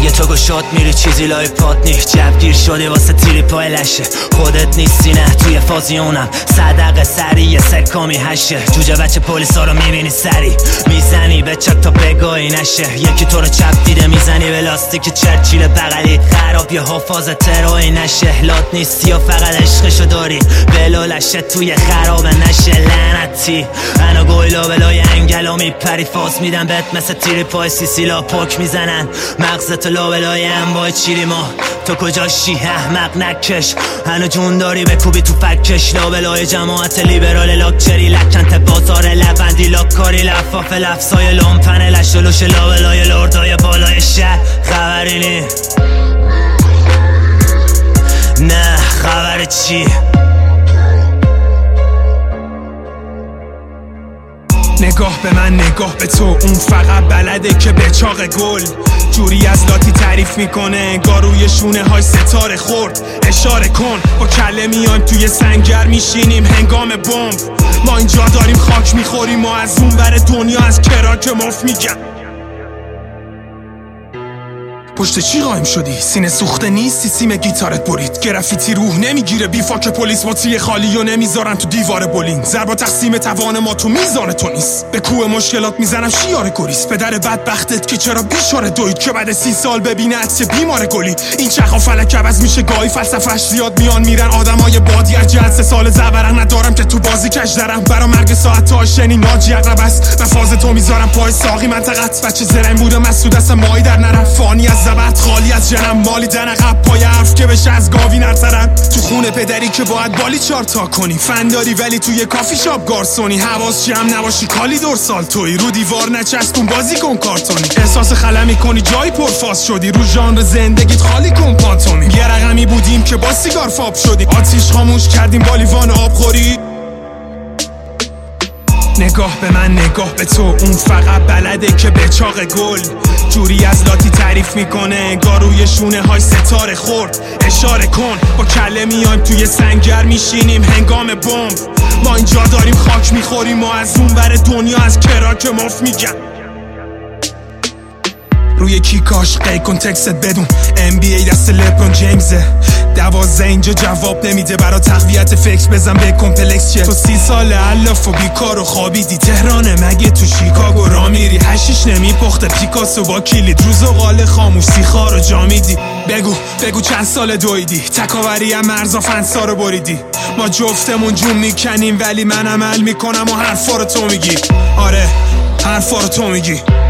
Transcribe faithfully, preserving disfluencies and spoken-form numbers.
دیگه تو گشاد میری چیزی لای پات نی، جبگیر شده واسه تیری پای لشه، خودت نیستی نه توی فازیونم، صدقه سری یه سکامی هشه، جوجه بچه پولیسا رو میبینی سری میزنی به چک تا بگاهی نشه، یکی تو رو چپ دیده میزنی به لاستیک چرچیل بغلی خراب یه حفاظ تروی نشه، لات نیستی و فقط عشقشو داری بلالشه توی خراب نشه لعنتی، انا گویلا بلای انگلا میپری فاز میدن بهت مثل تیری پای سیسیلا پاک میزنن مغزت لابلای انبای چیری ما تو کجاشی احمق نکش، هنو جون داری بکوبی تو فکش لابلای جماعت لیبرال لاکچری لکنت بازار لبندی لاکاری لفاف لفظای لامپن لشلوش لابلای لردای بالای شهر خبری نی نه خبر چی؟ نگاه به من نگاه به تو، اون فقط بلده که به چاق گل جوری از لاتی تعریف میکنه انگار روی شونه های ستاره خورد، اشاره کن با کله میایم توی سنگر میشینیم هنگام بمب، ما اینجا داریم خاک میخوریم و از اون بر دنیا از کراک مف میگن پشت چی قایم شدی؟ سینه سوخته نیستی سیم گیتارت برید، گرافیتی روح نمیگیره بیفاک پلیس با تی خالی و نمیذارن تو دیوار بولینگ، ضربا تقسیم توان ما تو میزان تو نیست، به کوه مشکلات میزنم شیار گریس، پدر بدبختت که چرا بیچاره دوید که بعد سی سال ببینه چه بیمار گلی، این چرخ فلک عوض میشه گاهی فلسفه‌اش زیاد میان میرن آدمای بادی از جلسه سال زبرن ندارم که تو بازی کش درم برا مرگ ساعت تا شنی ناجی اقرب است، مفاز تو میذارم پای ساقی منطقت، بچه زرنگ بودم مسعود است مای در نرفت فانی از زبط خالی از جنم مالی دن عقب پای حرف که بشه از گاوی نرسرم، تو خونه پدری که باید بالی چار تا کنی، فنداری ولی توی کافی شاپ گارسونی، حواس جمع نباشی کالی دور سال توی رو دیوار نچسبون بازی کن کارتونی، احساس خلمی کنی جایی پرفاز شدی رو ژانر زندگیت خالی کن پانتومی، یه رقمی بودیم که با سیگار فاب شدی آتیش خاموش کردیم با لیوان آب خوری. نگاه به من نگاه به تو، اون فقط بلده که به چاق گل جوری از لاتی تعریف میکنه انگار روی شونه های ستاره خورد، اشاره کن با کله میایم توی سنگر میشینیم هنگام بمب، ما اینجا داریم خاک میخوریم و از اون بر دنیا از کراک مف میگن روی کیکاش قی کن تکست بدون ام بی ای دست لبرون جیمزه، دوازه اینجا جواب نمیده برا تقویت فکر بزن به کمپلکس چه، تو سی سال علاف و بیکار و خوابیدی تهرانه مگه تو شیکاگو را میری، هشیش نمیپخته پیکاسو با کلید روز و قال خاموش سیخار و جامیدی، بگو بگو چند سال دویدی تکاوری هم مرزا فنسا رو بریدی، ما جفتمون جون میکنیم ولی من عمل میکنم و حرفا رو تو میگی، آره حرفا رو تو میگی.